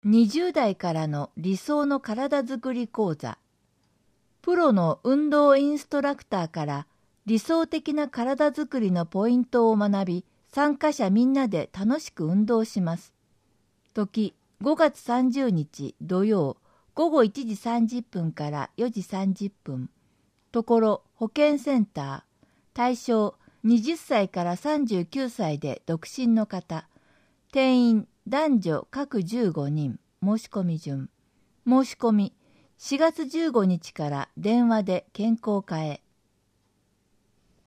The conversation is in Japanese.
20代からの理想の体づくり講座。プロの運動インストラクターから理想的な体づくりのポイントを学び、参加者みんなで楽しく運動します。時、5月30日土曜、午後1時30分から4時30分。ところ、保健センター。対象、20歳から39歳で独身の方。定員、男女各15人。申し込み順。申し込み、4月15日から電話で健康課へ。